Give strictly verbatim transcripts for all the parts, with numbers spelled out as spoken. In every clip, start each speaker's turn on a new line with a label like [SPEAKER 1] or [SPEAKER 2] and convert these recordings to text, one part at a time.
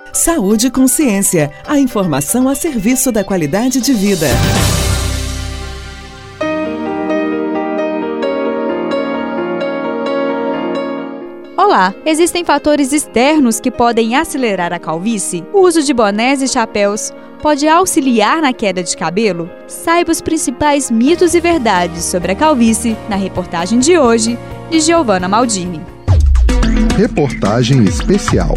[SPEAKER 1] Saúde e Consciência, a informação a serviço da qualidade de vida.
[SPEAKER 2] Olá! Existem fatores externos que podem acelerar a calvície? O uso de bonés e chapéus pode auxiliar na queda de cabelo? Saiba os principais mitos e verdades sobre a calvície na reportagem de hoje de Giovanna Maldini.
[SPEAKER 3] Reportagem especial.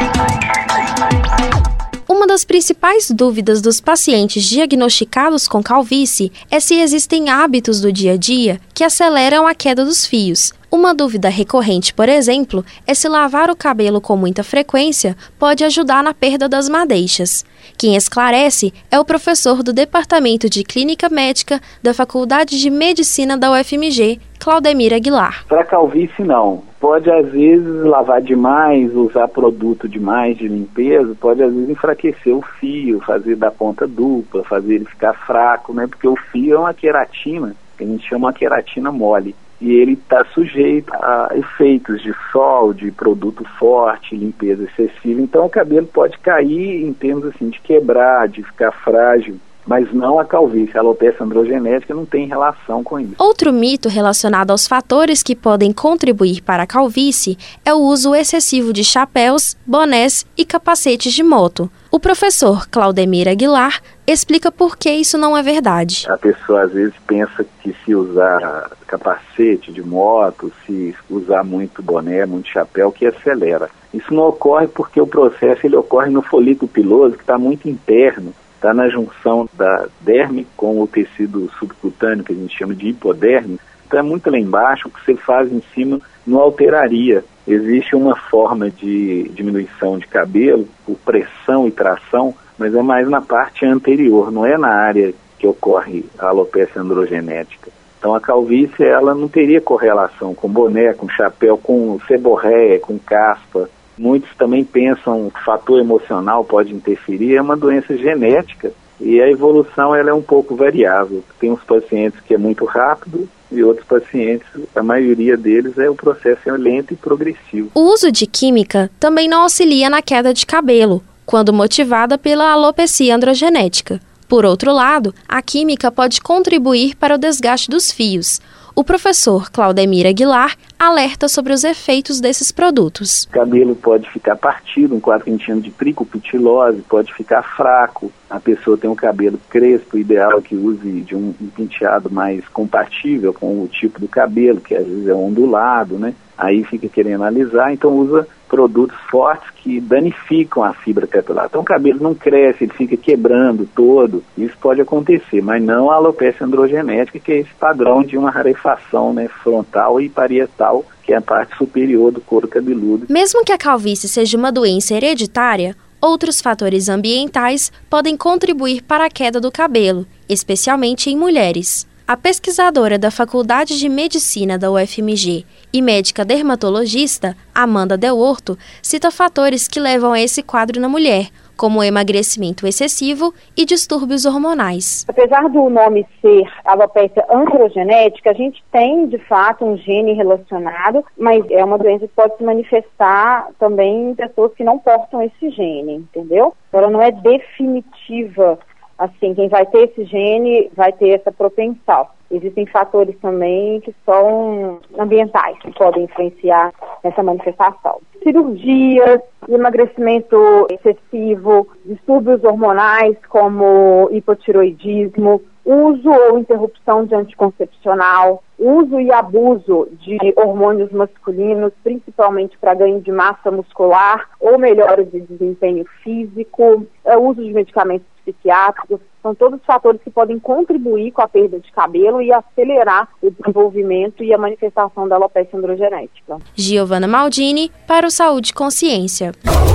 [SPEAKER 4] Uma das principais dúvidas dos pacientes diagnosticados com calvície é se existem hábitos do dia a dia que aceleram a queda dos fios. Uma dúvida recorrente, por exemplo, é se lavar o cabelo com muita frequência pode ajudar na perda das madeixas. Quem esclarece é o professor do Departamento de Clínica Médica da Faculdade de Medicina da U F M G, Claudemir Aguilar.
[SPEAKER 5] Para calvície, não. Pode, às vezes, lavar demais, usar produto demais de limpeza, pode, às vezes, enfraquecer o fio, fazer da ponta dupla, fazer ele ficar fraco, né? Porque o fio é uma queratina, que a gente chama uma queratina mole. E ele está sujeito a efeitos de sol, de produto forte, limpeza excessiva. Então o cabelo pode cair em termos assim, de quebrar, de ficar frágil, mas não a calvície. A alopecia androgenética não tem relação com isso.
[SPEAKER 4] Outro mito relacionado aos fatores que podem contribuir para a calvície é o uso excessivo de chapéus, bonés e capacetes de moto. O professor Claudemir Aguilar explica por que isso não é verdade.
[SPEAKER 5] A pessoa às vezes pensa que se usar capacete de moto, se usar muito boné, muito chapéu, que acelera. Isso não ocorre porque o processo ele ocorre no folículo piloso, que está muito interno, está na junção da derme com o tecido subcutâneo, que a gente chama de hipoderme. Então é muito lá embaixo, o que você faz em cima não alteraria. Existe uma forma de diminuição de cabelo por pressão e tração, mas é mais na parte anterior, não é na área que ocorre a alopecia androgenética. Então a calvície ela não teria correlação com boné, com chapéu, com seborréia, com caspa. Muitos também pensam que o fator emocional pode interferir, é uma doença genética e a evolução ela é um pouco variável. Tem uns pacientes que é muito rápido e outros pacientes, a maioria deles é o processo é lento e progressivo.
[SPEAKER 4] O uso de química também não auxilia na queda de cabelo, quando motivada pela alopecia androgenética. Por outro lado, a química pode contribuir para o desgaste dos fios. O professor Claudemir Aguilar alerta sobre os efeitos desses produtos.
[SPEAKER 5] O cabelo pode ficar partido, um quadro que a gente chama de tricopitilose, pode ficar fraco. A pessoa tem um cabelo crespo, ideal que use de um, um penteado mais compatível com o tipo do cabelo, que às vezes é ondulado, né? Aí fica querendo alisar, então usa produtos fortes que danificam a fibra capilar. Então o cabelo não cresce, ele fica quebrando todo. Isso pode acontecer, mas não a alopecia androgenética, que é esse padrão de uma rarefação, né, frontal e parietal, que é a parte superior do couro cabeludo.
[SPEAKER 4] Mesmo que a calvície seja uma doença hereditária, outros fatores ambientais podem contribuir para a queda do cabelo, especialmente em mulheres. A pesquisadora da Faculdade de Medicina da U F M G e médica dermatologista, Amanda Del Horto, cita fatores que levam a esse quadro na mulher, como emagrecimento excessivo e distúrbios hormonais.
[SPEAKER 6] Apesar do nome ser alopecia androgenética, a gente tem, de fato, um gene relacionado, mas é uma doença que pode se manifestar também em pessoas que não portam esse gene, entendeu? Ela não é definitiva. Assim, quem vai ter esse gene vai ter essa propensão. Existem fatores também que são ambientais, que podem influenciar nessa manifestação. Cirurgias, emagrecimento excessivo, distúrbios hormonais como hipotiroidismo, uso ou interrupção de anticoncepcional, uso e abuso de hormônios masculinos, principalmente para ganho de massa muscular ou melhora de desempenho físico, uso de medicamentos psiquiátricos, são todos fatores que podem contribuir com a perda de cabelo e acelerar o desenvolvimento e a manifestação da alopecia androgenética.
[SPEAKER 4] Giovanna Maldini para o Saúde e Consciência.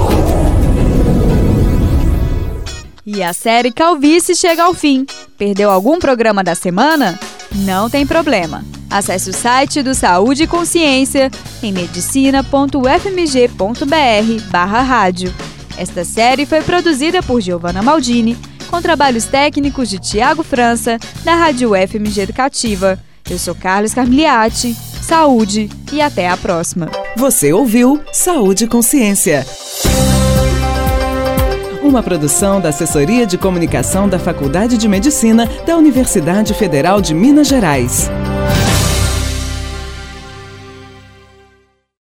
[SPEAKER 2] E a série Calvície chega ao fim. Perdeu algum programa da semana? Não tem problema. Acesse o site do Saúde e Consciência em medicina ponto u f m g ponto b r barra rádio. Esta série foi produzida por Giovanna Maldini, com trabalhos técnicos de Tiago França, da Rádio U F M G Educativa. Eu sou Carlos Carmigliati. Saúde e até a próxima.
[SPEAKER 1] Você ouviu Saúde e Consciência. uma produção da Assessoria de Comunicação da Faculdade de Medicina da Universidade Federal de Minas Gerais.